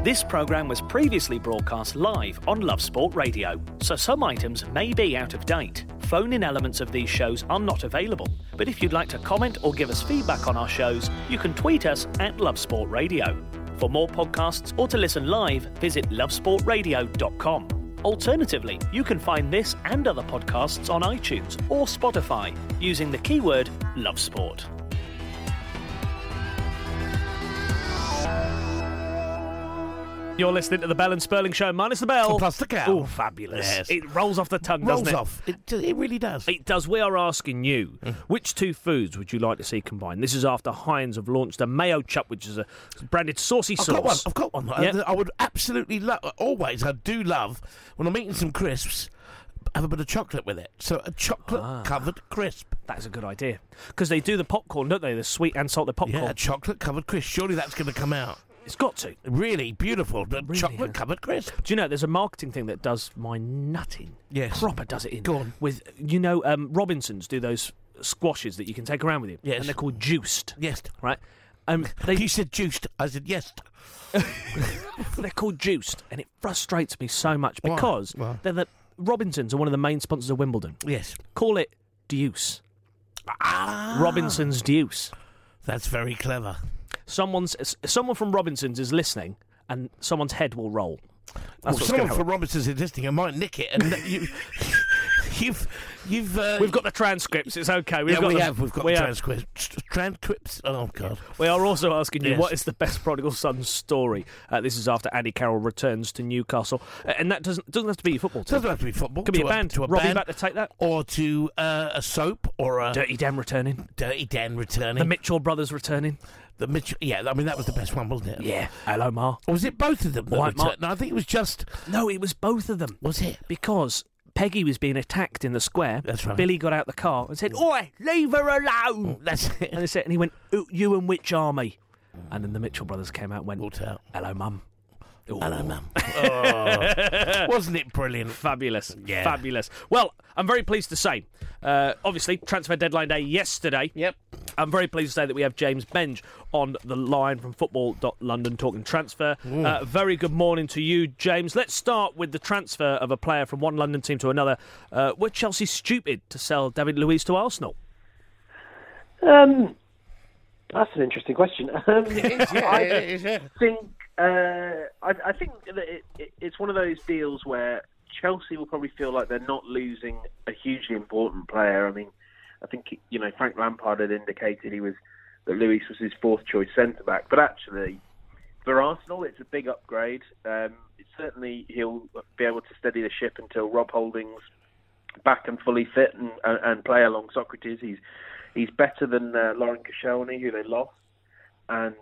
This programme was previously broadcast live on Love Sport Radio, so some items may be out of date. Phone-in elements of these shows are not available, but if you'd like to comment or give us feedback on our shows, you can tweet us at Love Sport Radio. For more podcasts or to listen live, visit lovesportradio.com. Alternatively, you can find this and other podcasts on iTunes or Spotify using the keyword Love Sport. You're listening to the Bell and Sperling Show, minus the bell. Plus the cow. Oh, fabulous. Yes. It rolls off the tongue, doesn't it? Rolls off. It really does. It does. We are asking you, which two foods would you like to see combined? This is after Heinz have launched a mayo chup, which is a branded saucy sauce. I've got one. Yep. I would absolutely love, always, I do love, when I'm eating some crisps, have a bit of chocolate with it. So a chocolate-covered crisp. That's a good idea. Because they do the popcorn, don't they? The sweet and salted popcorn. Yeah, a chocolate-covered crisp. Surely that's going to come out. It's got to. Really beautiful. Really Chocolate-covered crisp. Do you know, there's a marketing thing that does my nutting. Yes. Proper does it in. Go on. With, Robinsons do those squashes that you can take around with you. Yes. And they're called juiced. Yes. Right? You said juiced. I said yes. They're called juiced, and it frustrates me so much Why? because Why? Robinsons are one of the main sponsors of Wimbledon. Yes. Call it Deuce. Robinson's Deuce. That's very clever. Someone from Robinsons is listening, and someone's head will roll. That's what's someone gonna from happen. Robinsons is listening. I might nick it, and you've. We've got the transcripts. It's okay. We've got the transcripts. Transcripts. Oh God. We are also asking you, Yes. what is the best prodigal son story? This is after Andy Carroll returns to Newcastle, and that doesn't have to be your football team. Doesn't have to be football. Could be a band. To a Robbie band, back to take that. or to a soap, or a Dirty Dan returning. Dirty Dan returning. The Mitchell brothers returning. The Mitchell. Yeah, I mean that was the best one, wasn't it? Yeah. Hello, Ma. Or was it both of them? that White Mark. returned? No, I think it was just. No, it was both of them. Was it? Because Peggy was being attacked in the square. That's right. Billy got out the car and said, "Oi, leave her alone." That's it. And he went, "You and which army?" And then the Mitchell brothers came out and went, Walked out. "Hello, Mum." Ooh. Hello, Mum. Oh, wasn't it brilliant? Fabulous. Yeah. Fabulous. Well, I'm very pleased to say, obviously, transfer deadline day yesterday. Yep. I'm very pleased to say that we have James Benge on the line from Football.London talking transfer. Very good morning to you, James. Let's start with the transfer of a player from one London team to another. Were Chelsea stupid to sell David Luiz to Arsenal? That's an interesting question. I think that it's one of those deals where Chelsea will probably feel like they're not losing a hugely important player. I mean, I think Frank Lampard had indicated that Luis was his fourth choice centre back, but actually for Arsenal it's a big upgrade. Certainly he'll be able to steady the ship until Rob Holding's back and fully fit and play along Socrates. He's better than Lauren Koscielny, who they lost, and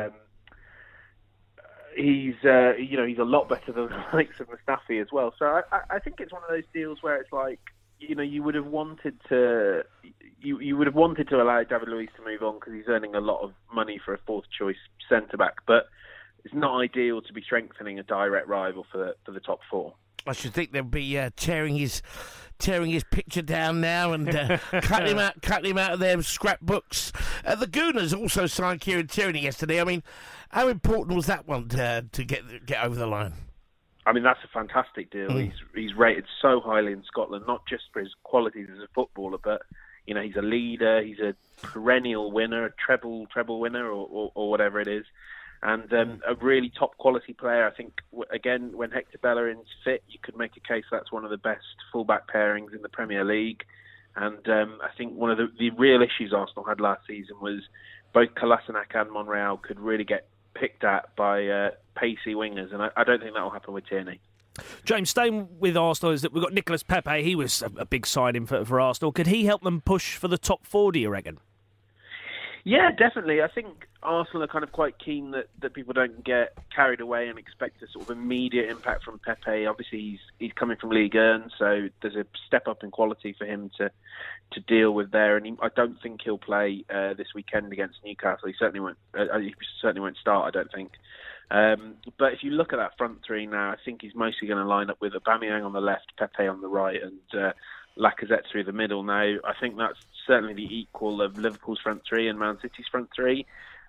he's a lot better than the likes of Mustafi as well. So I think it's one of those deals where it's like you would have wanted to allow David Luiz to move on because he's earning a lot of money for a fourth choice centre back, but it's not ideal to be strengthening a direct rival for the top four. I should think they'll be tearing his picture down now and cutting him out of their scrapbooks. The Gooners also signed Kieran Tierney yesterday. I mean, how important was that one to get over the line? I mean, that's a fantastic deal. He's rated so highly in Scotland, not just for his qualities as a footballer, but he's a leader. He's a perennial winner, a treble winner, or whatever it is. And a really top quality player. I think, again, when Hector Bellerin's fit, you could make a case that's one of the best fullback pairings in the Premier League. And I think one of the real issues Arsenal had last season was both Kolasinac and Monreal could really get picked at by pacey wingers. And I don't think that will happen with Tierney. James, staying with Arsenal, is that we've got Nicolas Pepe. He was a big signing for Arsenal. Could he help them push for the top 4, do you reckon? Yeah, definitely. I think Arsenal are kind of quite keen that people don't get carried away and expect a sort of immediate impact from Pepe. Obviously, he's coming from Ligue 1, so there's a step up in quality for him to deal with there. And I don't think he'll play this weekend against Newcastle. He certainly won't start, I don't think. But if you look at that front three now, I think he's mostly going to line up with Aubameyang on the left, Pepe on the right, and Lacazette through the middle. Now, I think that's certainly the equal of Liverpool's front three and Man City's front three.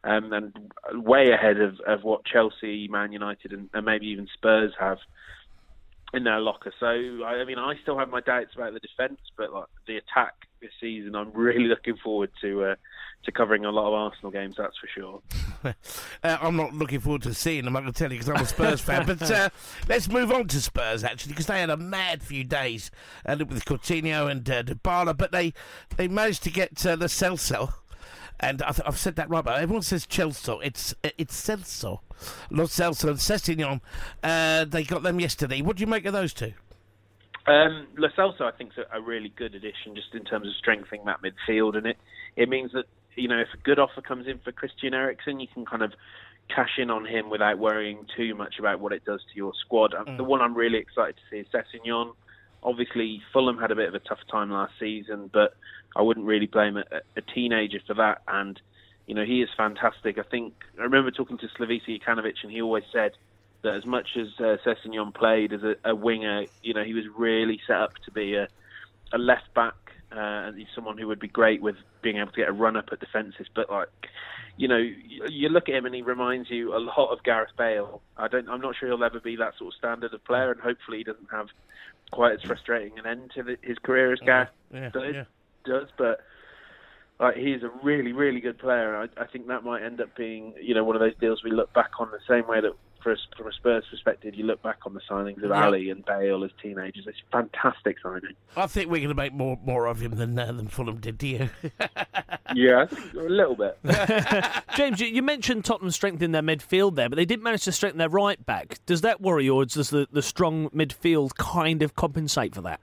and way ahead of what Chelsea, Man United, and maybe even Spurs have in their locker. So, I mean, I still have my doubts about the defence, but like the attack this season, I'm really looking forward to covering a lot of Arsenal games, that's for sure. I'm not looking forward to seeing them, I can tell you, because I'm a Spurs fan. But let's move on to Spurs, actually, because they had a mad few days with Coutinho and Dybala, but they managed to get Lo Celso. And I've said that right, but everyone says Chelsea. It's Celso. Lo Celso and Sessegnon. They got them yesterday. What do you make of those two? Lo Celso, I think, is a really good addition just in terms of strengthening that midfield. And it means that, you know, if a good offer comes in for Christian Eriksen, you can kind of cash in on him without worrying too much about what it does to your squad. The one I'm really excited to see is Sessegnon. Obviously, Fulham had a bit of a tough time last season, but I wouldn't really blame a teenager for that. And, you know, he is fantastic. I remember talking to Slavisa Jokanovic, and he always said that as much as Sessegnon played as a winger, you know, he was really set up to be a left back, and he's someone who would be great with being able to get a run up at defences. But, like, you know, you look at him and he reminds you a lot of Gareth Bale. I'm not sure he'll ever be that sort of standard of player, and hopefully he doesn't have quite as frustrating an end to his career as Gareth does. But he's a really, really good player. I think that might end up being, you know, one of those deals we look back on the same way that from a Spurs perspective, you look back on the signings of Ali and Bale as teenagers. It's a fantastic signing. I think we're going to make more of him than Fulham did, do you? Yeah, I think a little bit. James, you mentioned Tottenham strengthening their midfield there, but they didn't manage to strengthen their right back. Does that worry you, or does the strong midfield kind of compensate for that?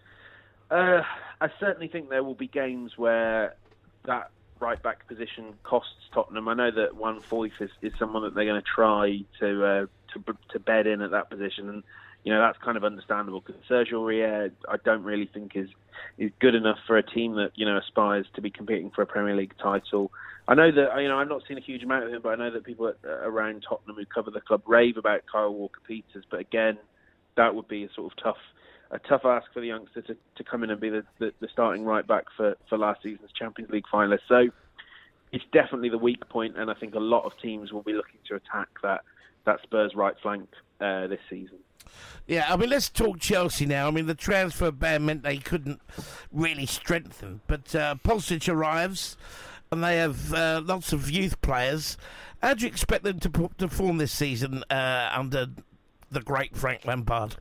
I certainly think there will be games where that right-back position costs Tottenham. I know that Juan Foyth is someone that they're going to try to bed in at that position, and you know that's kind of understandable because Serge Aurier I don't really think is good enough for a team that, you know, aspires to be competing for a Premier League title. I know that, you know, I've not seen a huge amount of him, but I know that people around Tottenham who cover the club rave about Kyle Walker-Peters. But again, that would be a sort of tough ask for the youngster to come in and be the starting right back for last season's Champions League finalists. So it's definitely the weak point, and I think a lot of teams will be looking to attack that Spurs right flank this season. Yeah, I mean, let's talk Chelsea now. I mean, the transfer ban meant they couldn't really strengthen, but Pulisic arrives, and they have lots of youth players. How do you expect them to perform this season under the great Frank Lampard?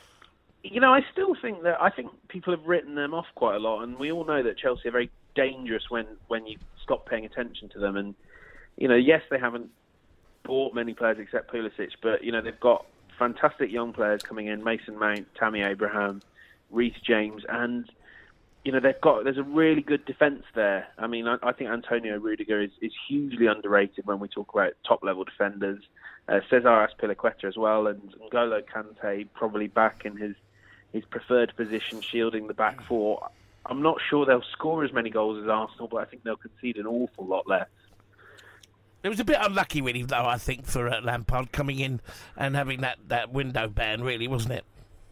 You know, I still think I think people have written them off quite a lot, and we all know that Chelsea are very dangerous when you stop paying attention to them. And, you know, yes, they haven't bought many players except Pulisic, but, you know, they've got fantastic young players coming in: Mason Mount, Tammy Abraham, Reece James, and, you know, there's a really good defence there. I mean, I think Antonio Rudiger is hugely underrated when we talk about top-level defenders. Cesar Azpilicueta as well, and N'Golo Kante probably back in his preferred position, shielding the back four. I'm not sure they'll score as many goals as Arsenal, but I think they'll concede an awful lot less. It was a bit unlucky, really, though, I think, for Lampard coming in and having that window ban, really, wasn't it?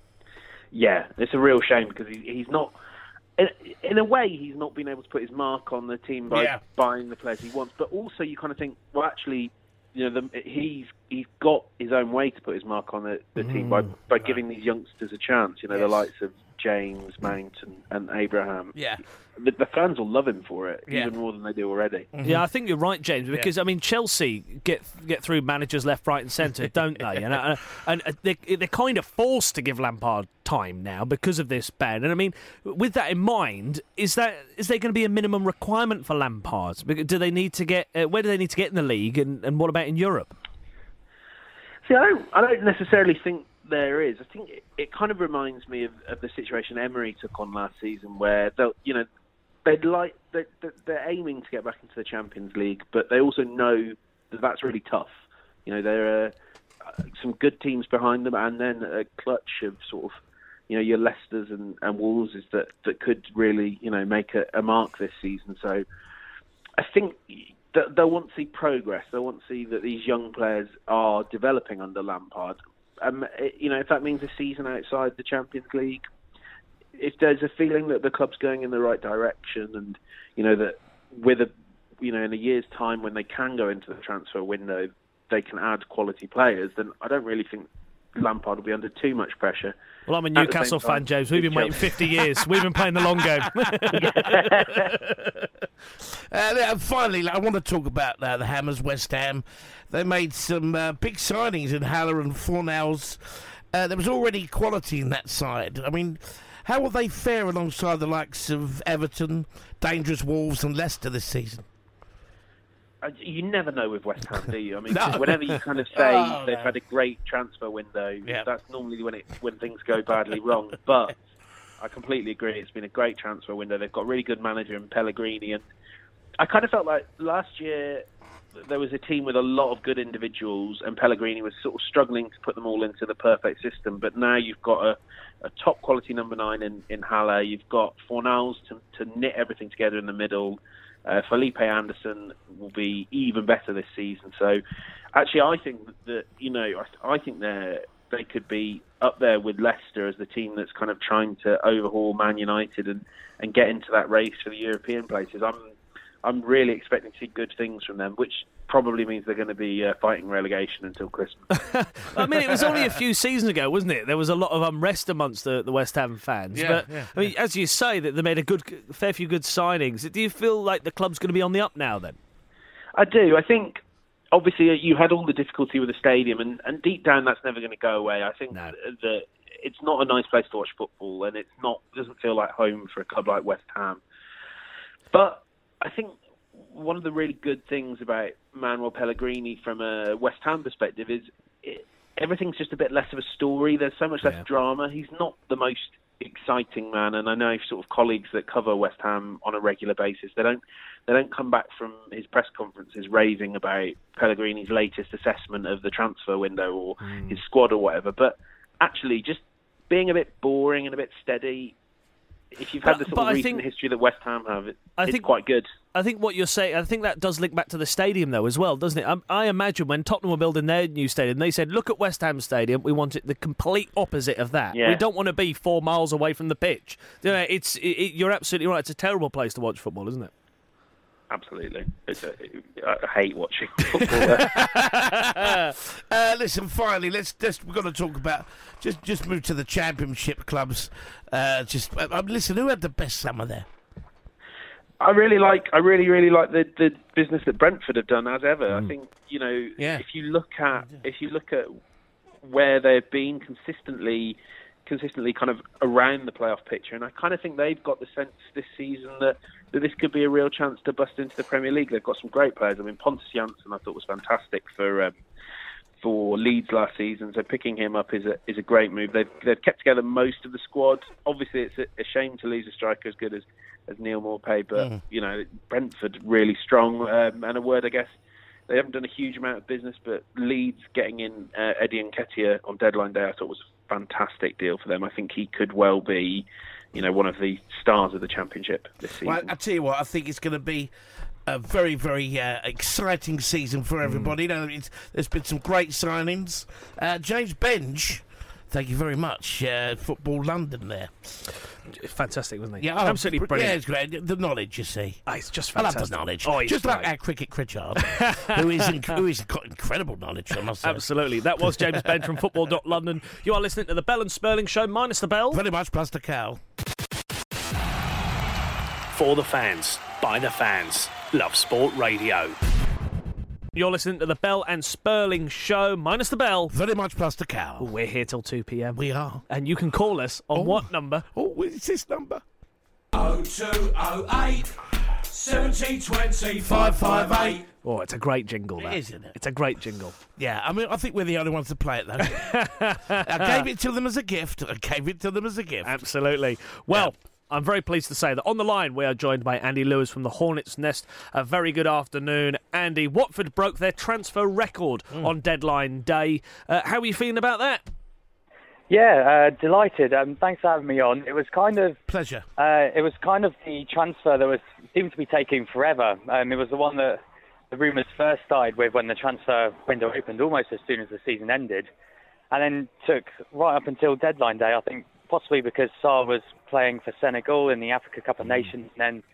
Yeah, it's a real shame because he's not... In a way, he's not been able to put his mark on the team by buying the players he wants. But also, you kind of think, well, actually, you know, he's got his own way to put his mark on the team by giving these youngsters a chance. You know, the likes of James, Mount, and Abraham. Yeah, the fans will love him for it, even more than they do already. Mm-hmm. Yeah, I think you're right, James, because I mean, Chelsea get through managers left, right, and centre, don't they? And they're kind of forced to give Lampard time now because of this ban. And I mean, with that in mind, is there going to be a minimum requirement for Lampard? Do they need to get where do they need to get in the league, and what about in Europe? See, I don't necessarily think there is. I think it kind of reminds me of the situation Emery took on last season, where they're aiming to get back into the Champions League, but they also know that that's really tough. You know, there are some good teams behind them, and then a clutch of sort of, you know, your Leicesters and Wolves that could really, you know, make a mark this season. So I think they'll want to see progress. They'll want to see that these young players are developing under Lampard. You know, if that means a season outside the Champions League, if there's a feeling that the club's going in the right direction, and, you know, that with in a year's time when they can go into the transfer window, they can add quality players, then I don't really think Lampard will be under too much pressure. Well, I'm a Newcastle fan, James. We've been waiting 50 years. We've been playing the long game. Finally, I want to talk about the Hammers, West Ham. They made some big signings in Haller and Fornals. There was already quality in that side. I mean, how will they fare alongside the likes of Everton, dangerous Wolves and Leicester this season? You never know with West Ham, do you? I mean, No. whenever you kind of say they've had a great transfer window, that's normally when things go badly wrong. But I completely agree. It's been a great transfer window. They've got a really good manager in Pellegrini, and I kind of felt like last year there was a team with a lot of good individuals, and Pellegrini was sort of struggling to put them all into the perfect system. But now you've got a top quality number 9 in Haller. You've got Fornals to knit everything together in the middle. Felipe Anderson will be even better this season. So, actually, I think that I think they could be up there with Leicester as the team that's kind of trying to overhaul Man United and get into that race for the European places. I'm really expecting to see good things from them, which probably means they're going to be fighting relegation until Christmas. I mean, it was only a few seasons ago, wasn't it? There was a lot of unrest amongst the West Ham fans. I mean, as you say, that they made a fair few good signings. Do you feel like the club's going to be on the up now, then? I do. I think, obviously, you had all the difficulty with the stadium, and deep down, that's never going to go away. I think that it's not a nice place to watch football, and it doesn't feel like home for a club like West Ham. But I think one of the really good things about Manuel Pellegrini from a West Ham perspective is everything's just a bit less of a story. There's so much less drama. He's not the most exciting man, and I know sort of colleagues that cover West Ham on a regular basis, they don't come back from his press conferences raving about Pellegrini's latest assessment of the transfer window or his squad or whatever. But actually, just being a bit boring and a bit steady. If you've had the sort of recent history that West Ham have, it's quite good. I think what you're saying, I think that does link back to the stadium, though, as well, doesn't it? I imagine when Tottenham were building their new stadium, they said, look at West Ham Stadium, we want it the complete opposite of that. Yeah. We don't want to be 4 miles away from the pitch. You're absolutely right. It's a terrible place to watch football, isn't it? Absolutely. I hate watching football. Listen, finally, we've got to talk about, just move to the Championship clubs. Listen, who had the best summer there? I really like the business that Brentford have done as ever. I think if you look at where they've been consistently kind of around the playoff picture, and I kind of think they've got the sense this season that this could be a real chance to bust into the Premier League. They've got some great players. I mean, Pontus Jansson I thought was fantastic for Leeds last season, so picking him up is a great move. They've kept together most of the squad. Obviously, it's a shame to lose a striker as good as Neil Maupay, but Brentford really strong. And a word, I guess, they haven't done a huge amount of business, but Leeds getting in Eddie Nketiah on deadline day, I thought was a fantastic deal for them. I think he could well be, one of the stars of the Championship this season. Well, I tell you what, I think it's going to be a very, very exciting season for everybody. There's been some great signings. James Benge, thank you very much. Football London there. Fantastic, wasn't he? Yeah, absolutely brilliant. Yeah, it's great. The knowledge, you see. It's just fantastic. I love the knowledge. Oh, just like our cricket Critchard, who is got incredible knowledge, I must say. Absolutely. That was James Benge from Football.London. You are listening to the Bell and Sperling Show, minus the bell. Very much plus the cow. For the fans, by the fans. Love Sport Radio. You're listening to the Bell and Sperling Show, minus the bell. Very much plus the cow. We're here till 2 p.m. We are. And you can call us on what number? Oh, what's this number? 0208 7020 558. Oh, it's a great jingle, that. Isn't it? It's a great jingle. Yeah, I mean, I think we're the only ones to play it, though. I gave it to them as a gift. Absolutely. Well... Yeah. I'm very pleased to say that on the line we are joined by Andy Lewis from the Hornets' Nest. A very good afternoon. Andy, Watford broke their transfer record on deadline day. How are you feeling about that? Yeah, delighted. Thanks for having me on. It was kind of... Pleasure. It was kind of the transfer that seemed to be taking forever. It was the one that the rumours first started with when the transfer window opened almost as soon as the season ended. And then took right up until deadline day, I think, possibly because Sarr was playing for Senegal in the Africa Cup of Nations, and then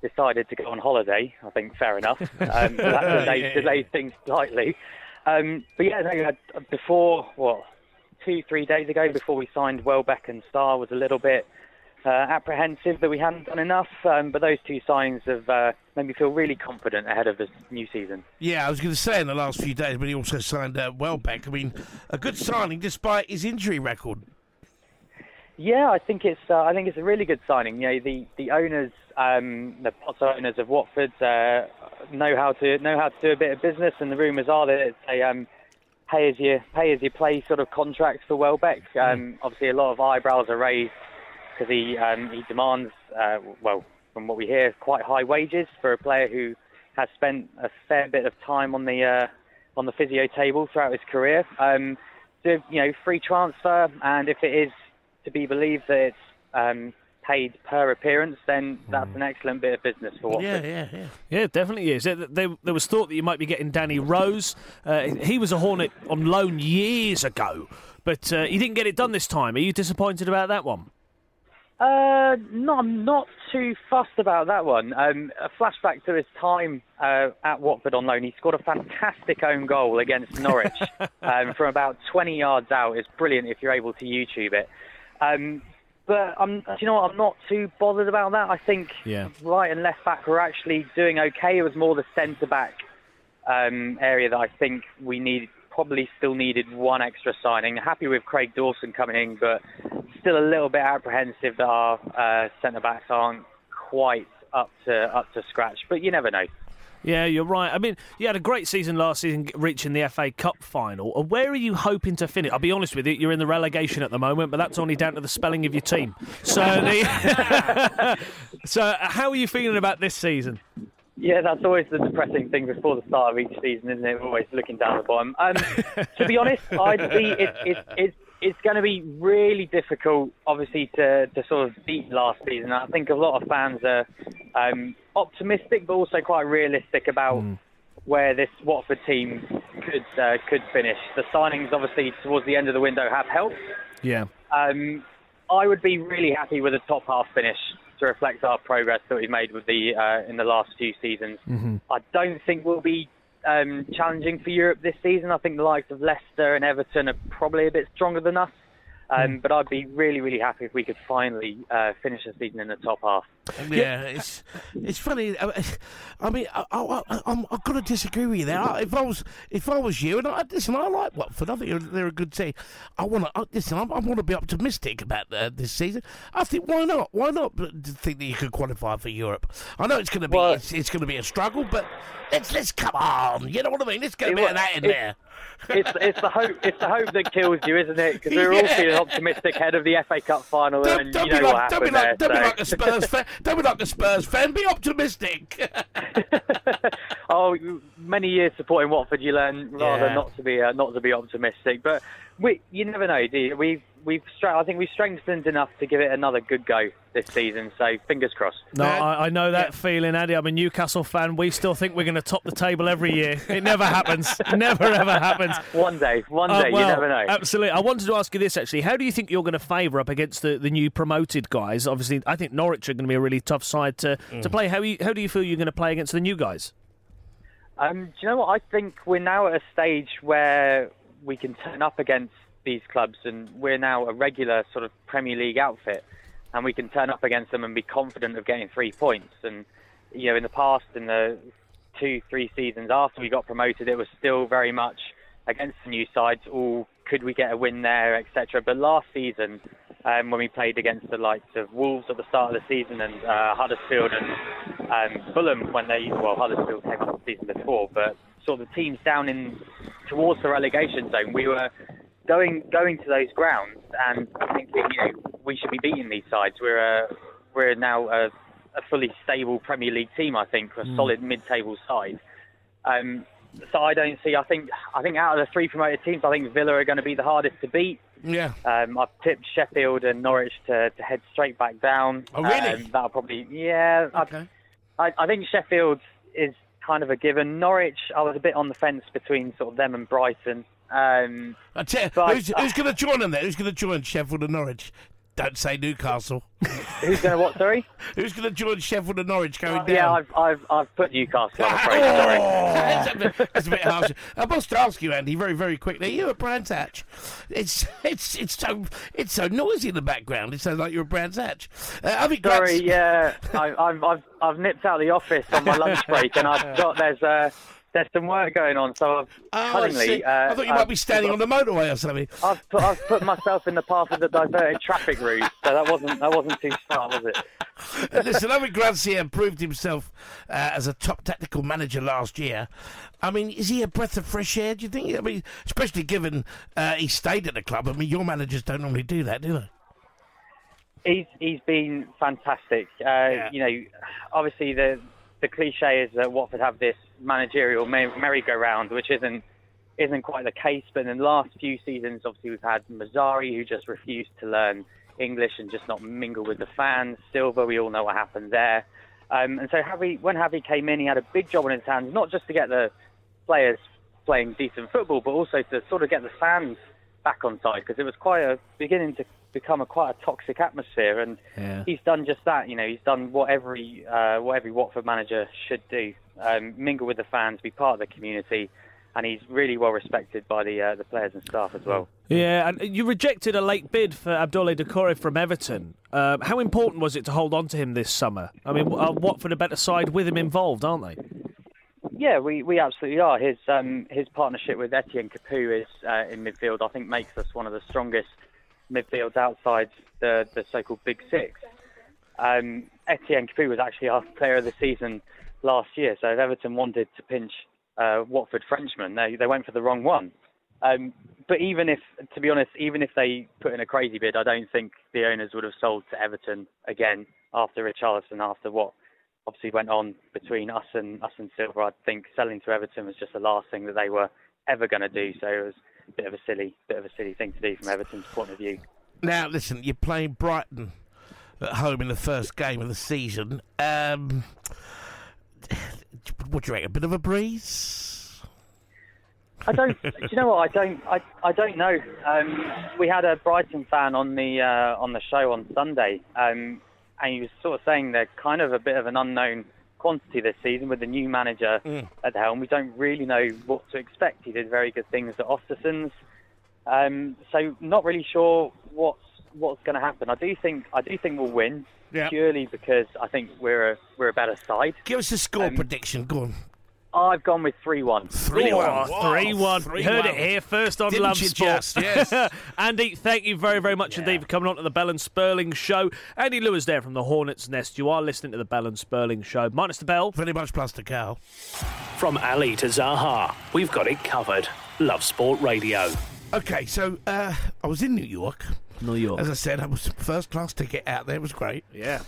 decided to go on holiday. I think fair enough. So that delayed things slightly. But yeah, no, before 2-3 days ago, before we signed Welbeck and Starr, was a little bit apprehensive that we hadn't done enough. But those two signings have made me feel really confident ahead of this new season. Yeah, I was going to say in the last few days, but he also signed Welbeck. I mean, a good signing despite his injury record. Yeah, I think it's a really good signing. You know, the owners, the Potter owners of Watford, know how to do a bit of business, and the rumours are that it's a pay as you play sort of contract for Welbeck. Obviously, a lot of eyebrows are raised because he demands, from what we hear, quite high wages for a player who has spent a fair bit of time on the physio table throughout his career. Free transfer, and if it is to be believed that it's paid per appearance, then that's an excellent bit of business for Watford. Yeah, it definitely is. There was thought that you might be getting Danny Rose. He was a Hornet on loan years ago, but he didn't get it done this time. Are you disappointed about that one? No, I'm not too fussed about that one. A flashback to his time at Watford on loan, he scored a fantastic own goal against Norwich from about 20 yards out. It's brilliant if you're able to YouTube it. But I'm not too bothered about that. I think right and left back were actually doing okay. It was more the centre back area that I think we probably still needed one extra signing. Happy with Craig Dawson coming in, but still a little bit apprehensive that our centre backs aren't quite up to scratch. But you never know. Yeah, you're right. I mean, you had a great season last season, reaching the FA Cup final. Where are you hoping to finish? I'll be honest with you, you're in the relegation at the moment, but that's only down to the spelling of your team. So, so how are you feeling about this season? Yeah, that's always the depressing thing before the start of each season, isn't it? We're always looking down the bottom. To be honest, it's going to be really difficult, obviously, to sort of beat last season. I think a lot of fans are optimistic, but also quite realistic about where this Watford team could finish. The signings, obviously, towards the end of the window have helped. Yeah. I would be really happy with a top half finish to reflect our progress that we've made with in the last few seasons. I don't think we'll be challenging for Europe this season. I think the likes of Leicester and Everton are probably a bit stronger than us. But I'd be really, really happy if we could finally finish the season in the top half. Yeah, it's funny. I mean, I've got to disagree with you there. If I was you, and I like Watford. I think they're a good team. I want to be optimistic about this season. I think why not? Why not think that you could qualify for Europe? I know it's going to be it's going to be a struggle, but let's come on. You know what I mean? Let's get a bit of that in there. It's the hope that kills you, isn't it? Because we're all feeling optimistic ahead of the FA Cup final, and you know what happened there. Don't be like a Spurs fan. Don't be like a Spurs fan. Be optimistic. Many years supporting Watford, you learn rather not to be optimistic. But you never know, do you? I think we've strengthened enough to give it another good go this season, so fingers crossed. No, I know that feeling, Andy. I'm a Newcastle fan. We still think we're going to top the table every year. It never happens. Never, ever happens. One day, you never know. Absolutely. I wanted to ask you this, actually. How do you think you're going to favour up against the new promoted guys? Obviously, I think Norwich are going to be a really tough side to play. How do you feel you're going to play against the new guys? Do you know what? I think we're now at a stage where we can turn up against these clubs, and we're now a regular sort of Premier League outfit, and we can turn up against them and be confident of getting 3 points. And in the past, in the 2-3 seasons after we got promoted, it was still very much against the new sides. Could we get a win there, etc. But last season, when we played against the likes of Wolves at the start of the season, and Huddersfield and Fulham Huddersfield came up the season before, but sort of the teams down in towards the relegation zone, we were going to those grounds and thinking, we should be beating these sides. We're now a fully stable Premier League team, I think, a solid mid-table side. So I don't see. I think out of the 3 promoted teams, I think Villa are going to be the hardest to beat. Yeah. I've tipped Sheffield and Norwich to head straight back down. Oh, really? That'll probably. Yeah. Okay. I think Sheffield is kind of a given. Norwich, I was a bit on the fence between sort of them and Brighton. Who's going to join them there? Who's going to join Sheffield and Norwich? Don't say Newcastle. Who's going to what? Sorry. Who's going to join Sheffield and Norwich going down? Yeah, I've put Newcastle. I'm afraid. Sorry. That's a bit harsh. I must ask you, Andy, very, very quickly. You at Brands Hatch? It's so noisy in the background. It sounds like you're at Brands Hatch. Sorry, yeah, I've nipped out of the office on my lunch break, and I've got there's some work going on, so I thought you might be standing on the motorway or something. I've put myself in the path of the diverted traffic route, so that wasn't too smart, was it? Listen, Owen Grandsir proved himself as a top tactical manager last year. I mean, is he a breath of fresh air, do you think? I mean, especially given he stayed at the club. I mean, your managers don't normally do that, do they? He's been fantastic. You know, obviously the cliche is that Watford have this managerial merry-go-round, which isn't quite the case. But in the last few seasons, obviously we've had Mazzari, who just refused to learn English and just not mingle with the fans. Silva, we all know what happened there. And so when Javi came in, he had a big job on his hands, not just to get the players playing decent football, but also to sort of get the fans back on side, because it was beginning to become quite a toxic atmosphere, and he's done just that. You know, he's done what every Watford manager should do: mingle with the fans, be part of the community, and he's really well respected by the players and staff as well. Yeah, and you rejected a late bid for Abdoulaye Doucouré from Everton. How important was it to hold on to him this summer? I mean, Watford a better side with him involved, aren't they? Yeah, we absolutely are. His partnership with Etienne Capoue is in midfield, I think, makes us one of the strongest midfields outside the so-called Big Six. Etienne Capoue was actually our player of the season last year, so if Everton wanted to pinch Watford Frenchman, they went for the wrong one. But even if they put in a crazy bid, I don't think the owners would have sold to Everton again after Richarlison, after what obviously went on between us and Silva. I think selling to Everton was just the last thing that they were ever going to do. So it was a bit of a silly thing to do from Everton's point of view. Now, listen, you're playing Brighton at home in the first game of the season. What do you reckon? A bit of a breeze? Do you know what? I don't know. We had a Brighton fan on the show on Sunday, and he was sort of saying they're kind of a bit of an unknown quantity this season with the new manager at the helm. We don't really know what to expect. He did very good things at Ostersund's, so not really sure what's going to happen. I do think we'll win, purely because I think we're a better side. Give us a score prediction. Go on. I've gone with 3-1. 3-1. 3-1. You heard it here first on Love Sport. Yes. Andy, thank you very, very much indeed for coming on to the Bell and Sperling Show. Andy Lewis there from the Hornets' Nest. You are listening to the Bell and Sperling Show. Minus the bell. Very much plus the cow. From Ali to Zaha, we've got it covered. Love Sport Radio. Okay, so I was in New York. New York. As I said, I was first class ticket out there. It was great. Yeah.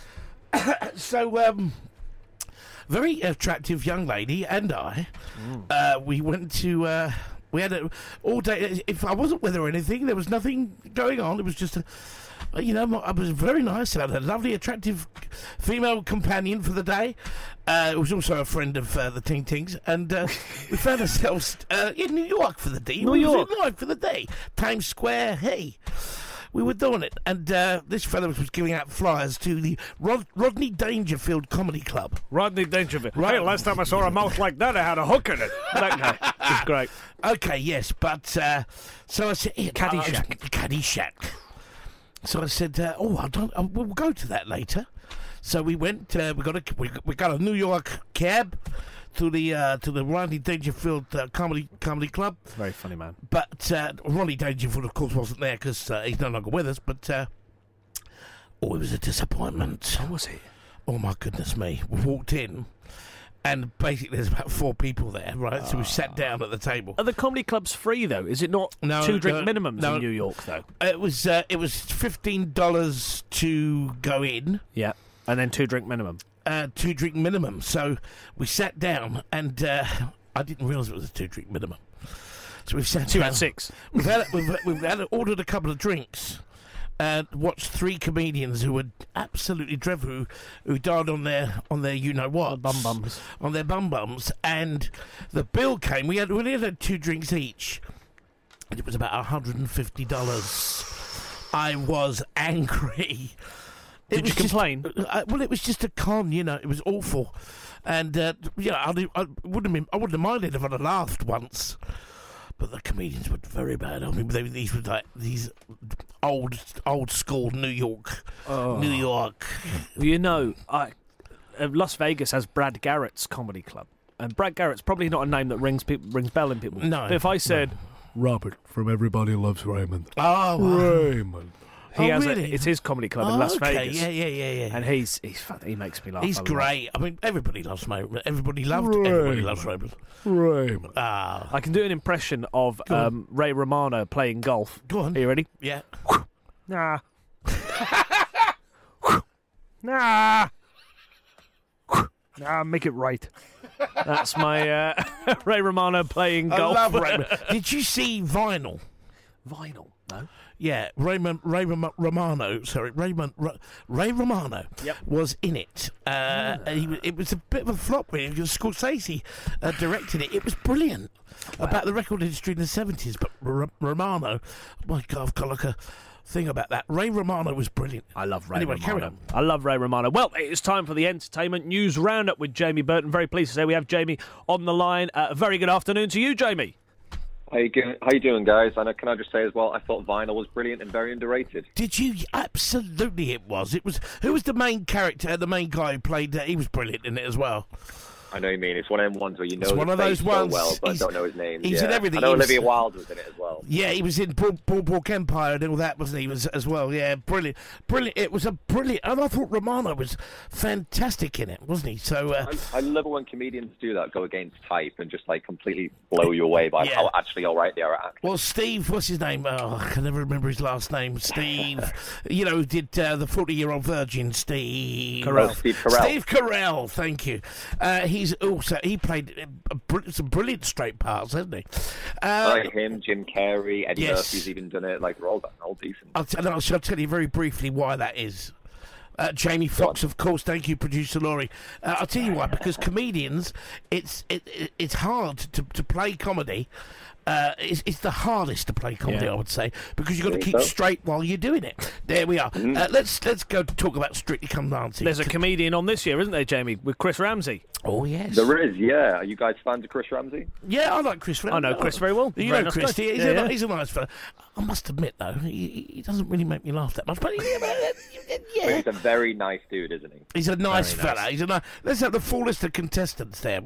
So, very attractive young lady and I, we went to, we had all day. If I wasn't with her or anything, there was nothing going on. It was just, I was very nice. I had a lovely, attractive female companion for the day. It was also a friend of the Ting Tings. And we found ourselves in New York for the day. New York for the day. Times Square, hey. We were doing it, and this fellow was giving out flyers to the Rodney Dangerfield Comedy Club. Rodney Dangerfield. Right. Hey, last time I saw a mouth like that, I had a hook in it. That guy. It's great. Okay, yes, but so I said, Caddyshack. So I said, we'll go to that later. So we went. We got a New York cab to the Rodney Dangerfield Comedy Club. Very funny man. But Rodney Dangerfield, of course, wasn't there because he's no longer with us. But it was a disappointment. How was he? Oh my goodness me! We walked in, and basically there's about 4 people there, right? So we sat down at the table. Are the comedy clubs free though? Is it not 2-drink minimums in New York though? It was $15 to go in. Yeah, and then 2-drink minimum. 2-drink minimum. So we sat down, and I didn't realise it was a 2-drink minimum. So we've sat down. 2 out of 6. We've ordered a couple of drinks, and watched 3 comedians who were absolutely dreadful, who died on their you know what on their bum bums, and the bill came. We only had 2 drinks each, and it was about $150. I was angry. Did you complain? Well, it was just a con, it was awful. And, I wouldn't have minded if I'd have laughed once. But the comedians were very bad. I mean, these were like these old school New York. Las Vegas has Brad Garrett's comedy club, and Brad Garrett's probably not a name that rings bell in people. No. But if I said Robert from Everybody Loves Raymond. Oh, Raymond. really? It's his comedy club in Las Vegas. Yeah. And he's fun. He makes me laugh. He's a lot. great. I mean, everybody loves Raymond. Everybody loves Raymond. Raymond. I can do an impression of Ray Romano playing golf. Go on. Are you ready? Yeah. Nah. Nah. Nah, make it right. That's my Ray Romano playing golf. I love Raymond. Did you see Vinyl? Vinyl? No. Yeah, Ray Romano Yep. was in it. It was a bit of a flop, really, because Scorsese directed it. It was brilliant. About the record industry in the 70s, but Romano, my God, I've got like a thing about that. Ray Romano was brilliant. I love Ray Anyway, carry Romano. on. I love Ray Romano. Well, it's time for the Entertainment News Roundup with Jamie Burton. Very pleased to say we have Jamie on the line. A very good afternoon to you, Jamie. How you doing, guys? And can I just say as well, I thought Vinyl was brilliant and very underrated. Did you? Absolutely, it was. Who was the main character, the main guy who played? He was brilliant in it as well. I know you mean. It's one of them ones where you know It's one his of those face ones. so well, but He's- don't know his name. he's in everything. I know He was- Olivia Wilde was in it as well. Yeah, he was in Boardwalk Empire and all that, wasn't he? As well. Yeah, brilliant. It was a brilliant. And I thought Romano was fantastic in it, wasn't he? So I love it when comedians do that, go against type and just like completely blow you away by Yeah. how actually all right they are at acting. well, Steve, what's his name? Oh, I can never remember his last name. Steve, who did the 40-Year-Old Virgin. Steve Steve Carell. Steve Carell. Thank you. He played some brilliant straight parts, hasn't he? Like him, Jim Carrey, Eddie yes. Murphy's even done it. Like, they're all decent. I'll tell you very briefly why that is. Jamie Foxx, of course. Thank you, producer Laurie. I'll tell you why. Because comedians, it's hard to play comedy. It's the hardest to play comedy, Yeah. I would say, because you've got to Think keep so? straight while you're doing it. There we are. Let's go to talk about Strictly Come Dancing. There's a comedian on this year, isn't there, Jamie, with Chris Ramsey? Oh yes, There is, yeah. Are you guys fans of Chris Ramsey? yeah. I like Chris. I know Chris very well. You Very know nice Chris. guy. He's Yeah. he's a nice fella. I must admit though, he doesn't really make me laugh that much. But yeah. He's a very nice dude, isn't he? He's a nice Very fella. nice. Let's have the full list of contestants there.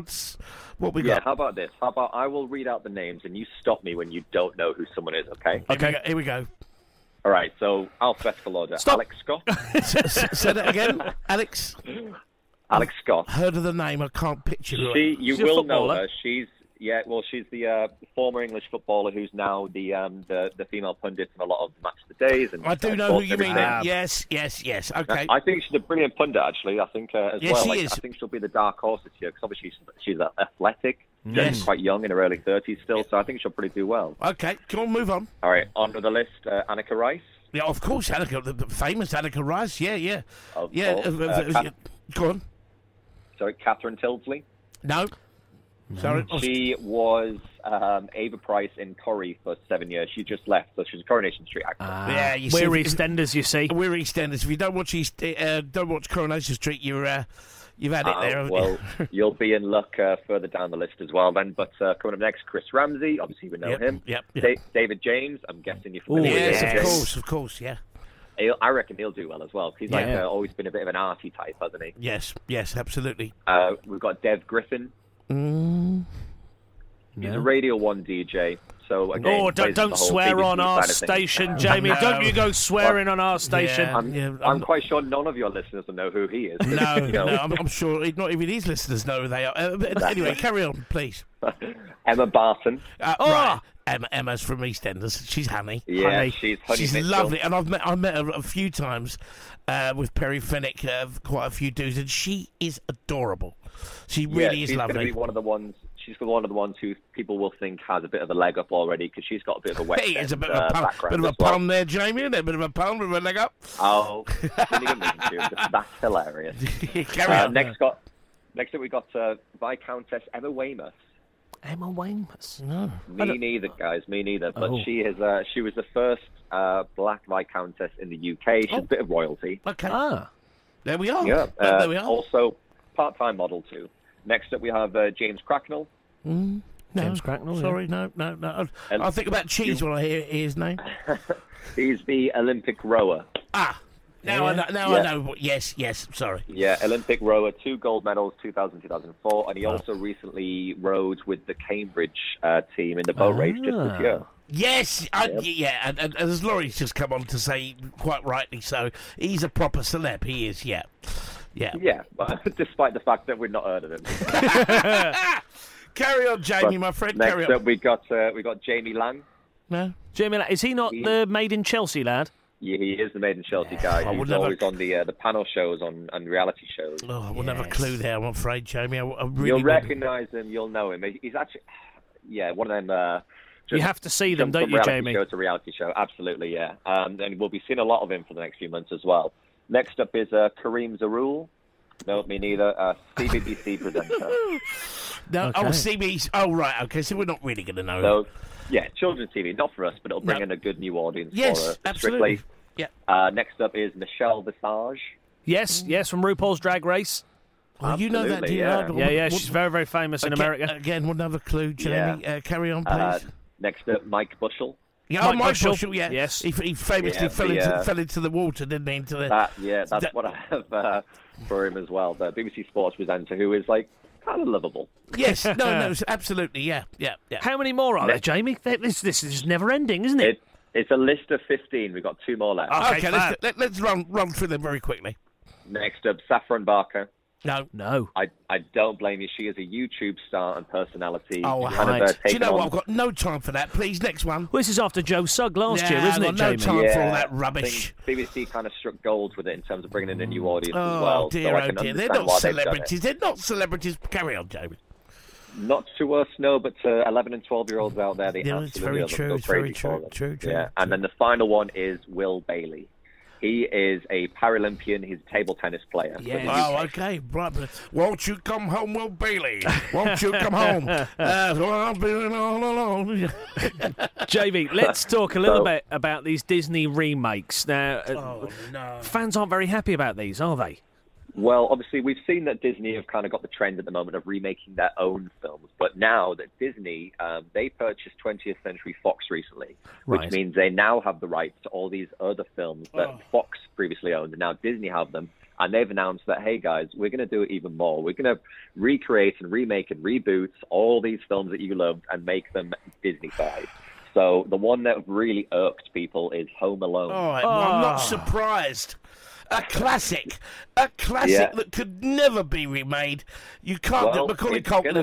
What we Yeah, got? how about this? How about I will read out the names and you stop me when you don't know who someone is, okay? Here we go. All right, so alphabetical order. Stop. Alex Scott. Say that again, Alex. Alex Scott. Heard of the name? I can't picture her. You She's a will know footballer. her. She's the former English footballer who's now the female pundit in a lot of Match of the Days. And I do know who you mean. everything. Yes. Okay. I think she's a brilliant pundit, actually. I think as Yes, well. she Like, is. I think she'll be the dark horse this year because obviously she's athletic. Yes. She's quite young, in her early 30s still, so I think she'll probably do well. Okay. Come on, move on. All right, on to the list, Annika Rice. Yeah, of course, Annika, the famous Annika Rice. Yeah. Of Yeah. course. Go on. Sorry, Catherine Tilsley. No. Sorry. She was Ava Price in Corrie for 7 years. She just left, so she's a Coronation Street actor. Yeah, you see, We're if- EastEnders, you see. We're EastEnders. If you don't watch Coronation Street, you've had it there. haven't Well, you? you'll be in luck further down the list as well then. But coming up next, Chris Ramsey. Obviously, we know Yep, him. yep. David James. I'm guessing you're familiar Ooh, with Yes, David of James. course. Yeah. I reckon he'll do well as well. 'Cause he's Yeah. always been a bit of an arty type, hasn't he? Yes, absolutely. We've got Dev Griffin. Mm. He's a Radio 1 DJ. So again, Oh, plays don't the whole swear BBC on our side of things. station, Jamie. No. Don't you go swearing on our station. Yeah. I'm quite sure none of your listeners will know who he is. No, You know, I'm sure not even these listeners know who they are. But anyway, carry on, please. Emma Barton. Right. Emma's from EastEnders. She's honey. Yeah, Honey. she's Honey She's Mitchell. lovely, and I've met her a few times with Perry Fennick, quite a few dudes, and she is adorable. She really is she's going to lovely. be one of the ones. She's one of the ones who people will think has a bit of a leg up already because she's got a bit of a West Hey, it's a End, bit of a pun, background bit of a as well. pun there, Jamie, isn't it? A bit of a pun with a leg up. Oh, didn't even mean to. That's hilarious. Carry on. Next up we got Viscountess Emma Weymouth. Emma Weymouth. No. Me neither, guys. Me neither. But she was the first black Viscountess in the UK. She's a bit of royalty. Okay. Ah. There we are. Yeah. There we are. Also, part-time model too. Next up, we have James Cracknell. No. James Cracknell. Sorry, no. I think about cheese when I hear his name. He's the Olympic rower. Now I know. Yes, sorry. Yeah, Olympic rower, 2 gold medals, 2000, 2004, and he also recently rowed with the Cambridge team in the boat race just this year. Yes, and as Laurie's just come on to say, quite rightly so, he's a proper celeb. He is, yeah. Yeah, but despite the fact that we've not heard of him. Carry on, Jamie, my friend. Carry Next on. up, we got Jamie Lang. No, Jamie, is he not the Made in Chelsea lad? Yeah, he is the Made in Chelsea guy. He's always on the panel shows and reality shows. Oh, I wouldn't have a clue there, I'm afraid, Jamie. I really You'll recognise him. You'll know him. He's actually, one of them. You have to see them, don't you, Jamie? Show to reality show, absolutely, yeah. And we'll be seeing a lot of him for the next few months as well. Next up is Kareem Zarul. No, me neither. CBBC presenter. No, Okay. CB's. Oh, right. Okay, so we're not really going to know. So, yeah, children's TV, not for us, but it'll bring in a good new audience. Yes, for absolutely. Strictly. Yeah. Next up is Michelle Visage. Yes, from RuPaul's Drag Race. Well, you know that, do you? Absolutely, Yeah, she's very, very famous in America. Again, wouldn't have a clue, Jamie. Yeah. Carry on, please. Next up, Mike Bushell. Yeah, Mike Bushell, Bushell, yeah. yes. He famously fell into the water, didn't he? That's what I have for him as well. The BBC Sports presenter who is, kind of lovable. Yes, no, absolutely, yeah. How many more are there, Jamie? This is never ending, isn't it? It's a list of 15. We've got 2 more left. Okay, let's run through them very quickly. Next up, Saffron Barker. No. I don't blame you. She is a YouTube star and personality. Oh, kind do you know what? I've got no time for that. Please, next one. Well, this is after Joe Sugg last year, isn't it, no Jamie? time for all that rubbish. I think BBC kind of struck gold with it in terms of bringing in a new audience as Oh, well. dear, so I oh, can dear. They're understand not why they've done celebrities. it. They're not celebrities. Carry on, Jamie. Not to us, no, but to 11 and 12-year-olds out there, they Yeah, it's absolutely very love them. true. Go It's very crazy for true. them. True. Yeah, and then the final one is Will Bailey. He is a Paralympian. He's a table tennis player. Yes. Oh, okay. Right. Won't you come home, Will Bailey? Won't you come home? I've been all alone. Jamie, let's talk a little bit about these Disney remakes. Now, no. fans aren't very happy about these, are they? Well, obviously, we've seen that Disney have kind of got the trend at the moment of remaking their own films. But now that Disney, they purchased 20th Century Fox recently, which means they now have the rights to all these other films that Fox previously owned. And now Disney have them. And they've announced that, hey, guys, we're going to do it even more. We're going to recreate and remake and reboot all these films that you loved and make them Disney-fied. So the one that really irked people is Home Alone. All right. Well, I'm not surprised. A classic that could never be remade. You can't do Macaulay Culkin.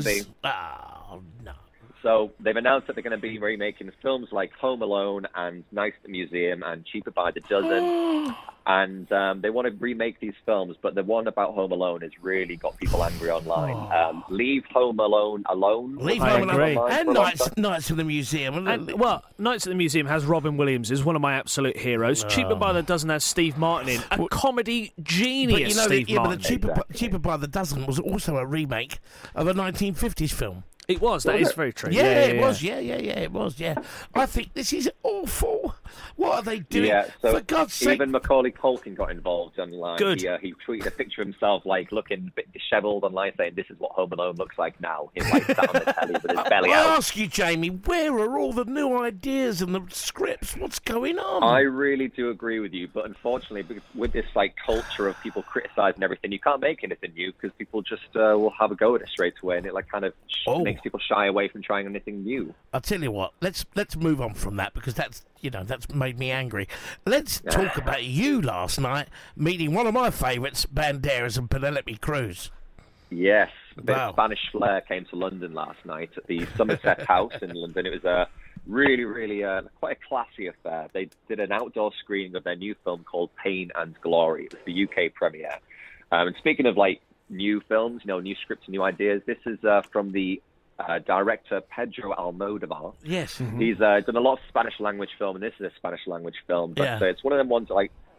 Oh, no. So they've announced that they're going to be remaking films like Home Alone and Night at the Museum and Cheaper by the Dozen. And they want to remake these films, but the one about Home Alone has really got people angry online. Leave Home Alone alone. Leave Home Alone. And Nights at the Museum. And, Nights at the Museum has Robin Williams, is one of my absolute heroes. Cheaper by the Dozen has Steve Martin in. A comedy genius, Steve Martin. But Cheaper by the Dozen was also a remake of a 1950s film. It was. That is very true. Yeah, it was. Yeah, it was. Yeah. I think this is awful. What are they doing? Yeah, so for God's sake. Even Macaulay Culkin got involved online. Good. He tweeted a picture of himself, looking a bit dishevelled online, saying, "This is what Home Alone looks like now." Him, sat on the telly with his belly out. I ask you, Jamie, where are all the new ideas and the scripts? What's going on? I really do agree with you, but unfortunately, with this culture of people criticising everything, you can't make anything new because people just will have a go at it straight away, and it makes people shy away from trying anything new. I'll tell you what. Let's move on from that because that's made me angry. Let's talk about you last night meeting one of my favourites, Banderas and Penelope Cruz. Yes, a bit of Spanish flair came to London last night at the Somerset House in London. It was a really, really quite a classy affair. They did an outdoor screening of their new film called Pain and Glory. It was the UK premiere. And speaking of new films, new scripts and new ideas, this is from the director Pedro Almodovar. Yes. He's done a lot of Spanish language film, and this is a Spanish language film. But it's one of them ones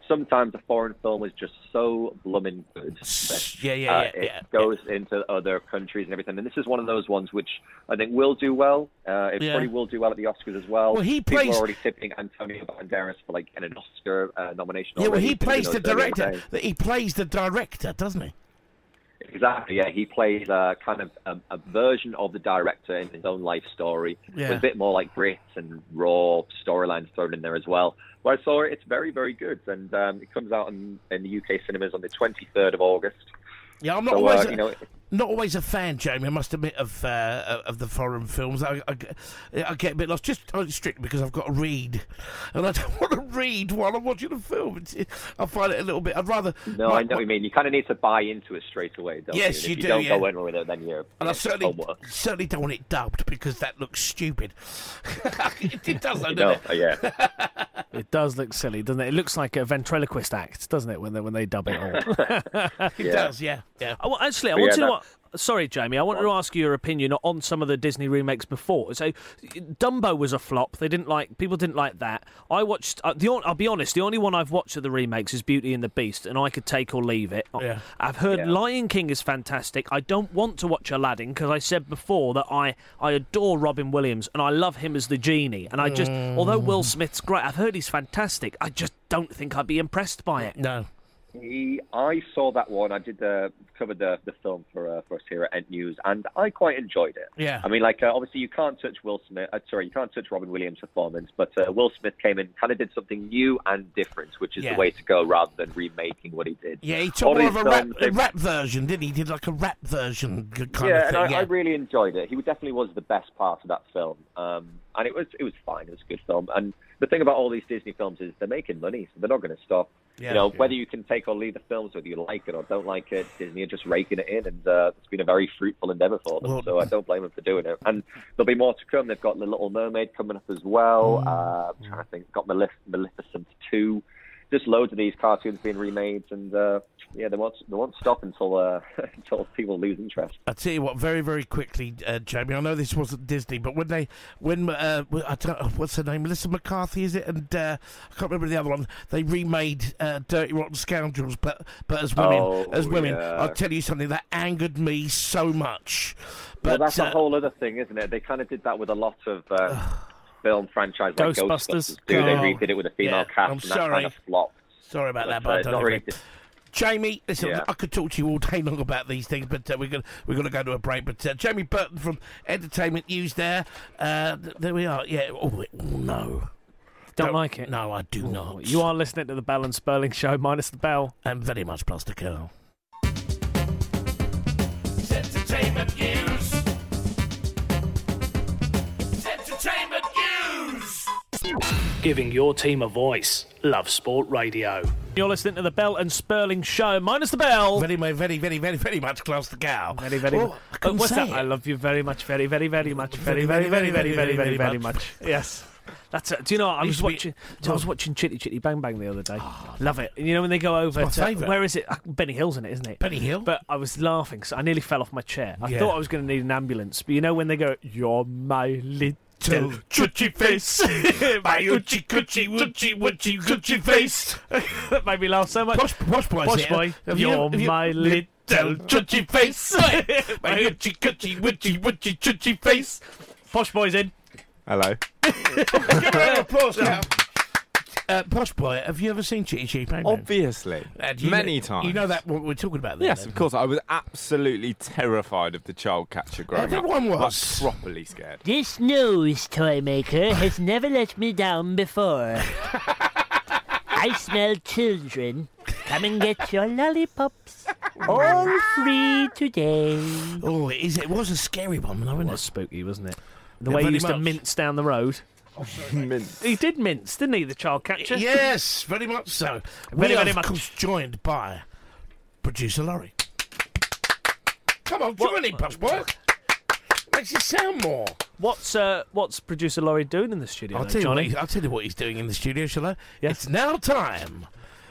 sometimes a foreign film is just so blooming good that it goes into other countries and everything. And this is one of those ones which I think will do well. It probably will do well at the Oscars as well. Well, People are already tipping Antonio Banderas for like an Oscar nomination. Yeah, well, already. he plays the director. He plays the director, doesn't he? Exactly, yeah. He plays kind of a version of the director in his own life story, with a bit more like grit and raw storylines thrown in there as well. But I saw it; it's very, very good, and it comes out in the UK cinemas on the 23rd of August. Yeah, I'm not always a fan, Jamie, I must admit, of the foreign films. I get a bit lost, just strictly because I've got to read, and I don't want to read while I'm watching a film. I find it a little bit. I'd rather. No, I know what you mean. You kind of need to buy into it straight away, don't you? Yes, And you if do. Don't go in with it, then you're. And I certainly don't want it dubbed because that looks stupid. It does, though, doesn't it? Yeah. It does look silly, doesn't it? It looks like a ventriloquist act, doesn't it, when they dub it all? It does, yeah. Well, actually, I want to know. Sorry, Jamie. I wanted to ask you your opinion on some of the Disney remakes before. So, Dumbo was a flop. People didn't like that. I watched. I'll be honest. The only one I've watched of the remakes is Beauty and the Beast, and I could take or leave it. Yeah. I've heard Lion King is fantastic. I don't want to watch Aladdin because I said before that I adore Robin Williams and I love him as the genie. And I just, although Will Smith's great, I've heard he's fantastic. I just don't think I'd be impressed by it. No. I saw that one. I did covered the film for us here at Ent News, and I quite enjoyed it. Yeah. I mean, obviously you can't touch Will Smith. You can't touch Robin Williams' performance, but Will Smith came in, kind of did something new and different, which is the way to go rather than remaking what he did. Yeah, he took more of a rap version, didn't he? He did like a rap version kind of thing. And I really enjoyed it. He definitely was the best part of that film, and it was fine. It was a good film. And the thing about all these Disney films is they're making money, so they're not going to stop. Yeah, whether you can take or leave the films, whether you like it or don't like it, Disney are just raking it in, and it's been a very fruitful endeavour for them. So I don't blame them for doing it. And there'll be more to come. They've got The Little Mermaid coming up as well. I'm trying to think. Got Maleficent 2. Just loads of these cartoons being remade, and they won't stop until people lose interest. I'll tell you what, very, very quickly, Jamie, I know this wasn't Disney, but what's her name, Melissa McCarthy, is it? And I can't remember the other one. They remade Dirty Rotten Scoundrels, but as women. I'll tell you something, that angered me so much. But that's a whole other thing, isn't it? They kind of did that with a lot of film franchise like Ghostbusters. They redid it with a female cast, and that kind of flopped. Sorry about that, but I don't agree. Jamie, listen, I could talk to you all day long about these things, but we're going to go to a break. But Jamie Burton from Entertainment News there we are. Yeah. Oh, no. Don't like it? No, I do not. You are listening to the Bell and Sperling Show, minus the bell. And very much plus the girl. Entertainment News. Entertainment News. Giving your team a voice. Love Sport Radio. You're listening to the Bell and Sperling Show, minus the bell. Very, very, very, very, very much close the cow. Very, very much. What's that? I love you very much, very, very, very much, very, very, very, very, very, very, very much. Yes. That's it. Do you know what? I was watching Chitty Chitty Bang Bang the other day. Love it. And you know when they go over to where is it? Benny Hill's in it, isn't it? Benny Hill. But I was laughing, so I nearly fell off my chair. I thought I was going to need an ambulance. But you know when they go, "You're my little chutchy face, my oochie coochie woochie coochie face." That made me laugh so much. Posh boy, you're my little chutchy face, my oochie coochie woochie chutchy face. Posh boy's in. Hello. Give a round of applause now. Posh boy, have you ever seen Chitty Chitty Bang Bang? Obviously. Many times. You know that what we're talking about there? Yes, of course. I was absolutely terrified of the child catcher growing up. Everyone was. Like, properly scared. This nose toy maker has never let me down before. I smell children. Come and get your lollipops. All free today. Oh, it was a scary one, though, wasn't it? It was spooky, wasn't it? The way he used to mince down the road. Mince. He did mince, didn't he, the child catcher? Yes, very much so. Very, very of much. Course, joined by producer Laurie. Come on, join in, Posh boy. Makes it sound more. What's producer Laurie doing in the studio? I'll tell you what he's doing in the studio, shall I? Yes. It's now time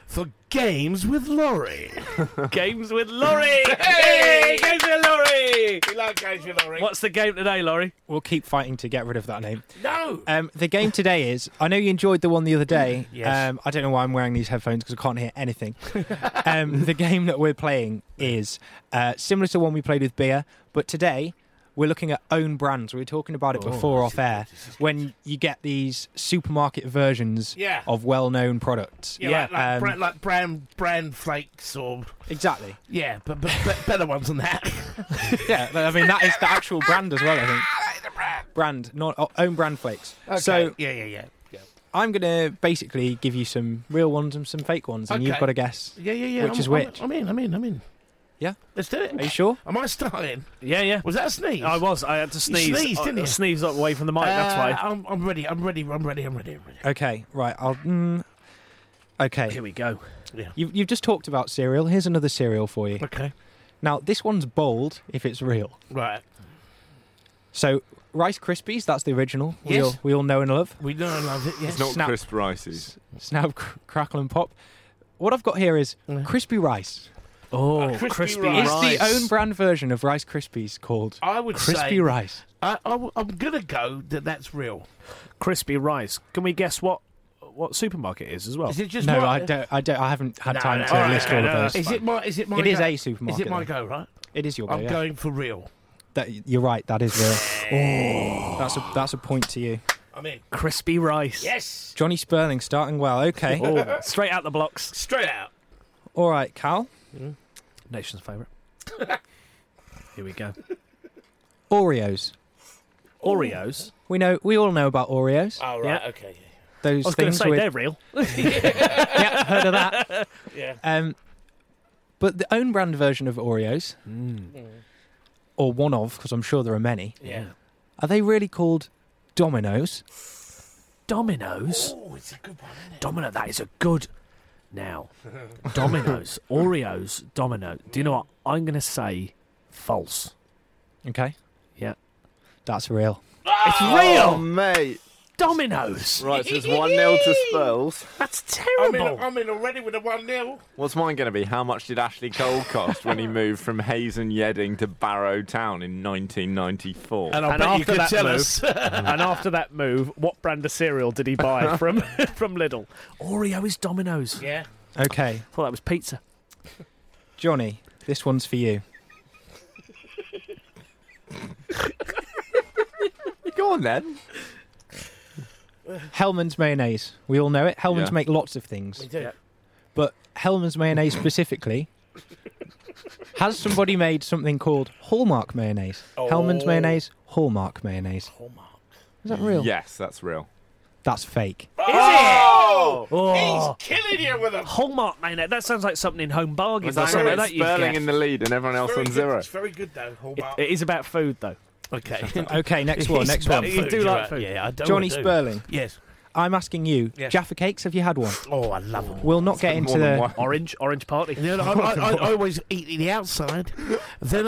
for Games with Laurie. Games with Laurie. Hey, Games with Laurie. We love Games with Laurie. What's the game today, Laurie? We'll keep fighting to get rid of that name. No. The game today is, I know you enjoyed the one the other day. Yes. I don't know why I'm wearing these headphones because I can't hear anything. The game that we're playing is similar to one we played with beer, but today we're looking at own brands. We were talking about it before off air. When you get these supermarket versions of well-known products. Yeah, like brand flakes or... Exactly. Yeah, but better ones than that. Yeah, I mean, that is the actual brand as well, I think. Brand, not own brand flakes. Okay. So, Yeah. I'm going to basically give you some real ones and some fake ones, and you've got to guess which is which. I'm in. Yeah? Let's do it. Are you sure? Am I starting? Yeah. Was that a sneeze? I was. I had to sneeze. You sneezed, didn't you? Sneeze up away from the mic, that's why. I'm ready. Okay, right. Okay. Here we go. Yeah. You've just talked about cereal. Here's another cereal for you. Okay. Now, this one's bold if it's real. Right. So, Rice Krispies, that's the original. Yes. We all know and love. We know and love it, yes. It's not crisp rices. Snap, crackle and pop. What I've got here is Crispy Rice. Oh, Crispy Is Rice. the own brand version of Rice Krispies called I would Crispy say, Rice? I'm going to go that's real. Crispy Rice. Can we guess what supermarket it is as well? Is it just No, my... I haven't had time to Alright, list all of that's those. Is it my It is go? a supermarket. Is it my though. go, right? It is your go, I'm yeah. going for real. You're right, that is real. That's a point to you. I'm in. Crispy Rice. Yes. Johnny Sperling starting well. Okay. Oh, straight out the blocks. Straight out. All right, Cal. Nation's favourite. Here we go. Oreos. Oreos. We all know about Oreos. Oh, right, Yeah. okay. Those I was going to things say with they're real. yeah, heard of that. Yeah. But the own brand version of Oreos, or one of, because I'm sure there are many, Yeah. are they really called Domino's? Domino's. Oh, it's a good one, isn't it? Domino. That is a good. Now, Domino's. Oreos. Domino. Do you know what? I'm going to say false. Okay. Yeah. That's real. It's Oh, real. mate. Domino's. Right, so it's 1-0 to Spurs. That's terrible. I'm in already with a 1-0. What's mine going to be? How much did Ashley Cole cost when he moved from Hazen Yedding to Barrow Town in 1994? And I And bet you after could that tell move, us. and after that move, what brand of cereal did he buy from Lidl? Oreo is Domino's. Yeah. Okay. Thought that was pizza. Johnny, this one's for you. Go on then. Hellman's mayonnaise. We all know it. Hellman's Yeah. make lots of things. We do. But Hellman's mayonnaise specifically, has somebody made something called Hallmark mayonnaise? Hellman's mayonnaise, Hallmark mayonnaise. Hallmark. Is that real? Yes, that's real. That's fake. Oh! Oh, He's killing you with a... Hallmark mayonnaise. That sounds like something in Home Bargains Was or something that like that. You Sperling get. in the lead and everyone else Very on good. zero? It's very good, though. Hallmark. It is about food, though. Okay. Okay, next one. Next one. You do like food. Yeah, I don't. Johnny I do. Sperling. Yes. I'm asking you, Yes. Jaffa cakes, have you had one? Oh, I love them. We'll not get into More than the... one. Orange party. You know, I always eat the outside. Then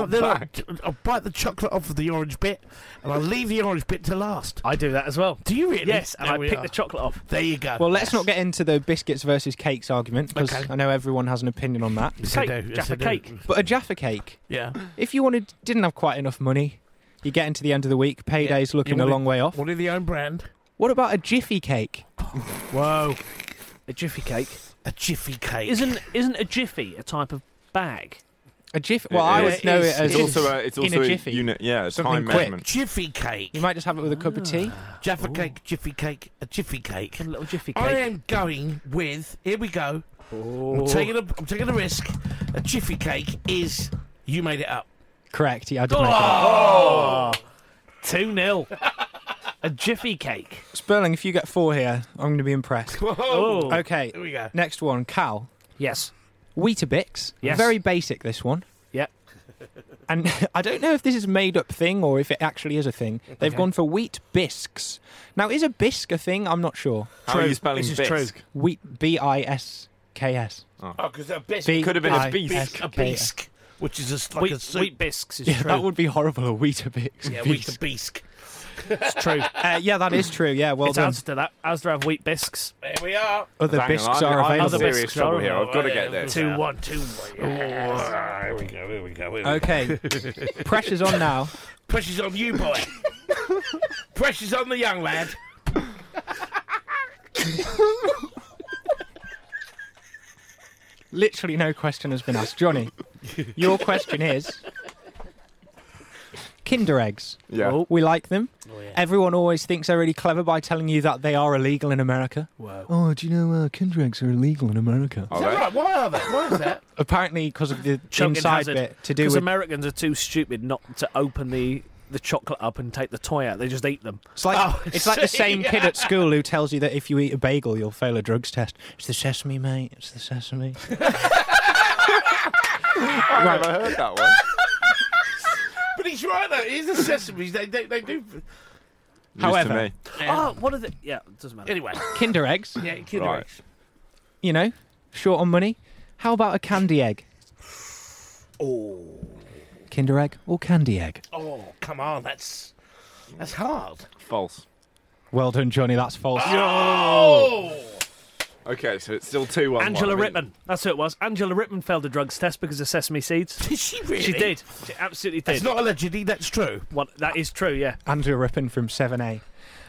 I bite the chocolate off of the orange bit, and I leave the orange bit to last. I do that as well. Do you really? Yes, and There I we pick are. the chocolate off. There you go. Well, let's not get into the biscuits versus cakes argument, because Okay. I know everyone has an opinion on that. Yes, I Cake, do. Jaffa Yes, I do. cake. But a Jaffa cake, Yeah. if you didn't have quite enough money, you get into the end of the week, payday's looking You a wanted- long way off. What are the own brand? What about a Jiffy cake? Whoa. A Jiffy cake. A Jiffy cake. Isn't a Jiffy a type of bag? A Jiffy? Well, I would know it as It's also a in a Jiffy. unit, yeah, a Something time quick. measurement. Jiffy cake. You might just have it with a cup of tea. Jaffa cake, Jiffy cake, a Jiffy cake. A little Jiffy cake. I am going with. Here we go. I'm taking a risk. A Jiffy cake is. You made it up. Correct. Yeah, I did make that. Oh! 2-0. A Jiffy cake. Sperling, if you get 4 here, I'm going to be impressed. Oh. Okay, Here we go. next one. Cal. Yes. Weetabix. Yes. Very basic, this one. Yep. And I don't know if this is a made-up thing or if it actually is a thing. They've gone for wheat bisques. Now, is a bisque a thing? I'm not sure. How are you spelling This is bisque? true. Wheat, B-I-S-K-S. Oh, because a bisque. It could have been a I- beast. A bisque, which is like a soup. Wheat bisques is Yeah, true. that would be horrible, a Weetabix. Yeah, bisque. wheat bisque. It's true. Yeah, that is true. Yeah, well it's done. Asda that. Asda have wheat bisques. There we are. Other Hang on, bisques I'm are in available. serious trouble here. I've got to get this. 2-1, 2-1. Here we go, here we go. Okay. Pressure's on now. Pressure's on you, boy. Pressure's on the young lad. Literally no question has been asked. Johnny, your question is... Kinder eggs. Yeah. We like them. Oh, yeah. Everyone always thinks they're really clever by telling you that they are illegal in America. Wow. Oh, do you know Kinder eggs are illegal in America? Is that right? Why are they? Why is that? Apparently because of the Choking inside hazard. bit to do Because with... Americans are too stupid not to open the chocolate up and take the toy out. They just eat them. It's like, it's like the same kid at school who tells you that if you eat a bagel, you'll fail a drugs test. It's the sesame, mate. It's the sesame. I've never heard that one. But he's right, though. It is the sesames. They do... However, News to me. Oh, what are they? Yeah, it doesn't matter. Anyway. Kinder eggs, Yeah, Kinder Right. eggs. you know, short on money. How about a candy egg? Oh. Kinder egg or candy egg? Oh, come on. That's hard. False. Well done, Johnny. That's false. Oh! Okay, so it's still 2-1. Angela I mean, Rittman. That's who it was. Angela Rittman failed a drugs test because of sesame seeds. Did she really? She did. She absolutely did. It's not allegedly, that's true. That is true, yeah. Andrew Rippin from 7A.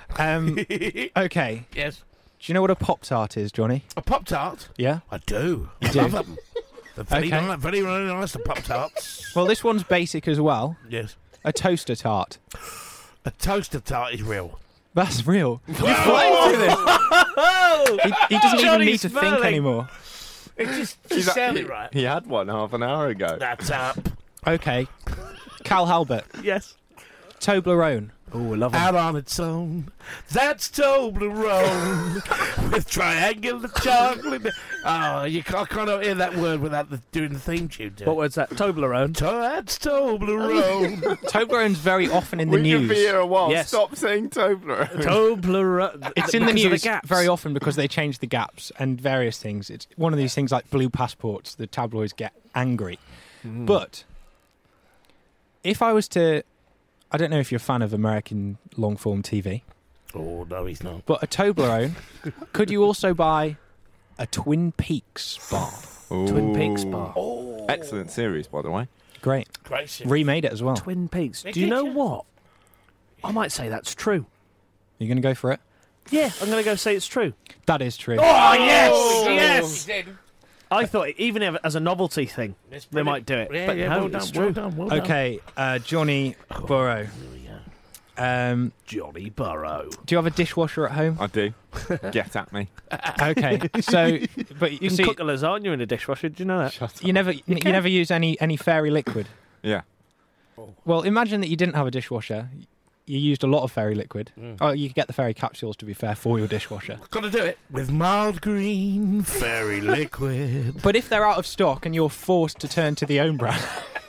Okay. Yes. Do you know what a Pop-Tart is, Johnny? A Pop-Tart? Yeah? I do. I do? love them. They're very, Okay. nice, very, very nice, the Pop-Tarts. Well, this one's basic as well. Yes. A toaster tart. A toaster tart is real. That's real. You're flying through this. He doesn't even Johnny need to think Sperling. anymore. It just sounded right. He had one half an hour ago. That's up. Okay. Cal Halbert. Yes. Toblerone. Oh, I love Out on its own. That's Toblerone with triangular chocolate. Oh, I can't hear that word without doing the theme tune to it. What word's that? Toblerone. That's Toblerone. Toblerone's very often in the We could news. be here a while. Yes. Stop saying Toblerone. Toblerone. It's in the Because of news gaps. very often because they change the gaps and various things. It's one of these things like blue passports. The tabloids get angry. But if I was to... I don't know if you're a fan of American long-form TV, Oh, no, he's not. but a Toblerone, could you also buy a Twin Peaks bar? Twin Peaks bar. Excellent series, by the way. Great. Great shit. Remade it as well. Twin Peaks. Do you know what? I might say that's true. You going to go for it? Yeah, I'm going to go say it's true. That is true. Oh, yes! Yes! He did. I thought even as a novelty thing, they might do it. Yeah, but yeah, no, well done, it's well true. done, well done. Okay, Johnny Burrow. Johnny Burrow. Do you have a dishwasher at home? I do. Get at me. Okay, so but You you can see, cook a lasagna in a dishwasher. Do you know that? you never use any fairy liquid. Yeah. Well, imagine that you didn't have a dishwasher. You used a lot of fairy liquid. Oh, you could get the fairy capsules, to be fair, for your dishwasher. Got to do it. With mild green fairy liquid. But if they're out of stock and you're forced to turn to the own brand,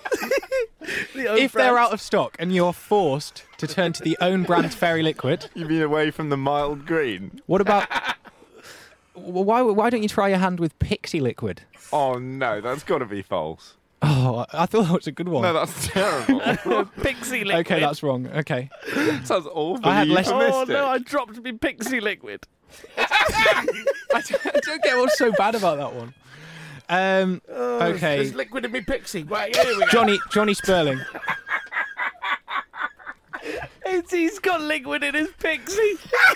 if they're out of stock and you're forced to turn to the own brand fairy liquid, You've been away from the mild green. what about? Why don't you try your hand with Pixie liquid? Oh, no, that's got to be false. Oh, I thought that was a good one. No, that's terrible. Pixie liquid. Okay, that's wrong. Okay. Sounds awful. I had less- Oh no, I dropped me pixie liquid. I don't get what's so bad about that one. Okay, There's liquid in me pixie. Right, here we go. Johnny Sperling. He's got liquid in his pixie.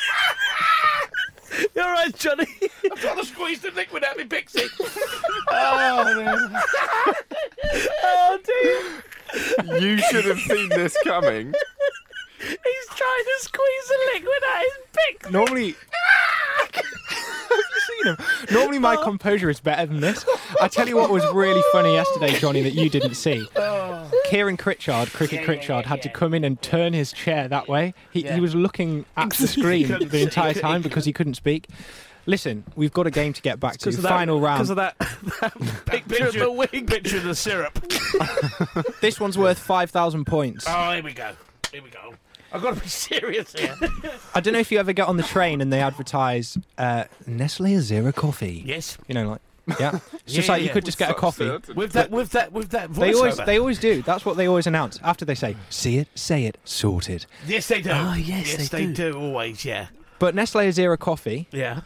You all right, Johnny? I'm trying to squeeze the liquid out of me pixie. Oh, no. Oh dear. You should have seen this coming. He's trying to squeeze the liquid out of his pixie. Normally, have you seen him? Normally, my composure is better than this. I tell you what was really funny yesterday, Johnny, that you didn't see. Kieran Critchard, Pritchard, had to come in and turn his chair that way. He was looking at the screen the entire time because he couldn't speak. Listen, we've got a game to get back to. Final round. Because of that picture of the wig. Picture of the syrup. This one's worth 5,000 points. Oh, here we go. Here we go. I've got to be serious here. I don't know if you ever get on the train and they advertise Nestle Zero Coffee. Yes. You know, like Yeah, it's just like you could just get a coffee with that voiceover. They always do. That's what they always announce after they say, "See it, say it, sorted." Yes, they do. Oh, yes, they do. Always, yeah. But Nestle Azera coffee, Yeah.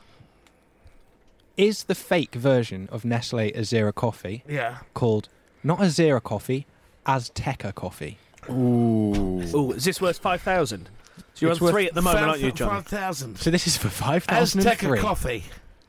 is the fake version of Nestle Azera coffee, Yeah. called not Azera coffee, Azteca coffee. Ooh, is this worth 5,000? So you're It's on worth 3 at the moment, aren't you, John? 5,000. So this is for 5,003. Azteca coffee.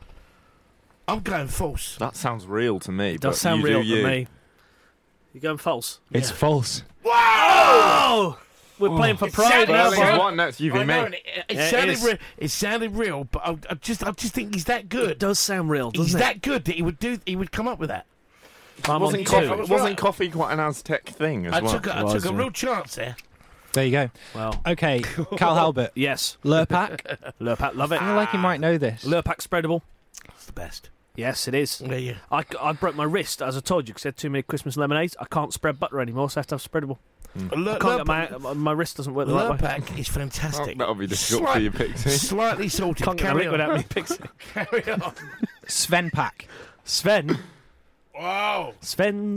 I'm going false. That sounds real to me. It does but sound you real do you. to me. You going false? It's false. Oh! We're playing for pride now, Well, boy. what? No, it's you v I know, me. and it Yeah, sounded it is. it sounded real, but I just think he's that good. It does sound real, doesn't He's it? that good that he would come up with that. I'm on Wasn't 2. coffee, wasn't coffee quite an Aztec thing as I well? took a real chance there. There you go. Well, Okay, Cal Halbert. yes. Lurpak. Lurpak, love it. I feel like you might know this. Lurpak spreadable. It's the best. Yes, it is. Yeah. I broke my wrist, as I told you, because I had too many Christmas lemonades. I can't spread butter anymore, so I have to have spreadable. I can't get my wrist doesn't work the right way. Lurpak is fantastic. Oh, that'll be difficult for you, Pixie. Slightly salted. Can't get the Carry liquid on. out of me, Pixie. Carry on. Sven Pack. Sven. Wow. Sven,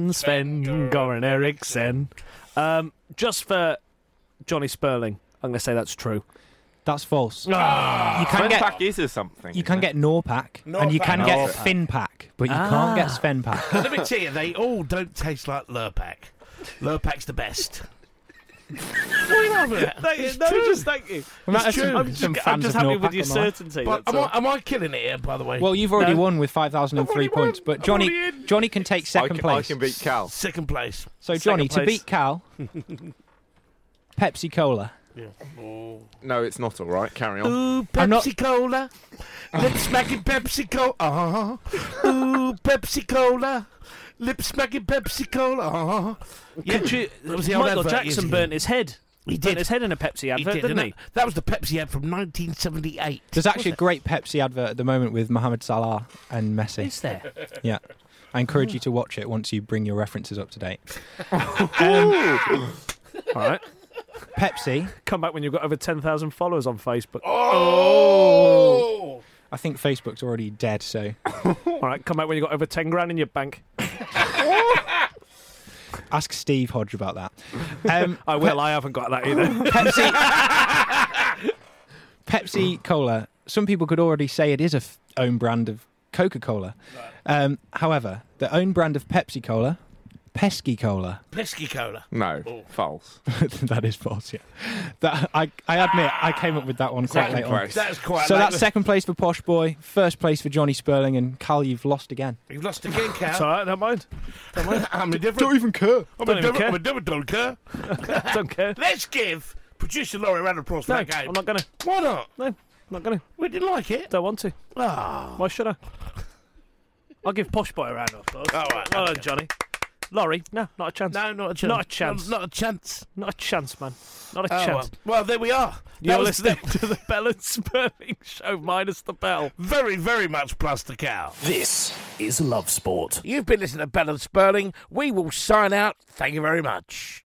Goran Eriksson. Just for Johnny Sperling, I'm going to say that's true. That's false. You Sven can get Pack is something. you can get Norpak and you can get Finpak, but you can't get Sven Pack. Let me tell you, they all don't taste like Lurpak. Lurpak's the best. What are you laughing at? It's true. just thank you. It's true. I'm just happy with your certainty. But that's all. am I killing it here, by the way? Well, you've already No. won with 5,003 points, but Johnny can take second I place. can beat Cal. Second place. So Johnny, Second to place. beat Cal, Pepsi Cola. No, it's not all right. Carry on. Ooh, I'm not- Pepsi Cola. Lip smacking Pepsi Cola. Ooh, Pepsi Cola. Lip smacking Pepsi Cola. Yeah, that was the old Michael advert years Jackson ago. burnt his head. He Burnt did. his head in a Pepsi He advert, did, didn't and he? that was the Pepsi ad from 1978. There's actually a great Pepsi advert at the moment with Mohamed Salah and Messi. Is there? Yeah. I encourage you to watch it once you bring your references up to date. All right. Pepsi, Come back when you've got over 10,000 followers on Facebook. Oh! I think Facebook's already dead, so All right. Come back when you've got over 10 grand in your bank. ask Steve Hodge about that. I will. I haven't got that either. Pepsi Cola, some people could already say it is a own brand of Coca-Cola. However, the own brand of Pepsi Cola, Pesky Cola. Pesky Cola. No, false. That is false, yeah. That, I admit, I came up with that one quite late on. That's quite So late. that's second place for Posh Boy, first place for Johnny Sperling, and Cal, you've lost again. You've lost again, Cal. It's all right. Don't mind. I'm indifferent. even care. I'm Don't even care. indifferent, don't care. Don't care. Let's give producer Laurie a round of applause for No, that game. I'm not going to. Why not? No, I'm not going to. We didn't like it. Don't want to. Ah. Why should I? I'll give Posh Boy a round of applause. All right, Well okay. done, Johnny. Laurie, no, not a chance. No, not a chance. Not a chance. Not a chance. Not a chance, man. Not a Oh, chance. well, there we are. You're That was listening to the Bell and Sperling show minus the bell. very, very much plus the cow. This is Love Sport. You've been listening to Bell and Sperling. We will sign out. Thank you very much.